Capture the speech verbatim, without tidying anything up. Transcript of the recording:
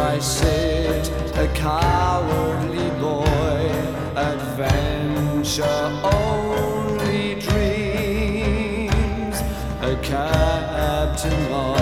I sit, a cowardly boy, adventure only dreams, a captain of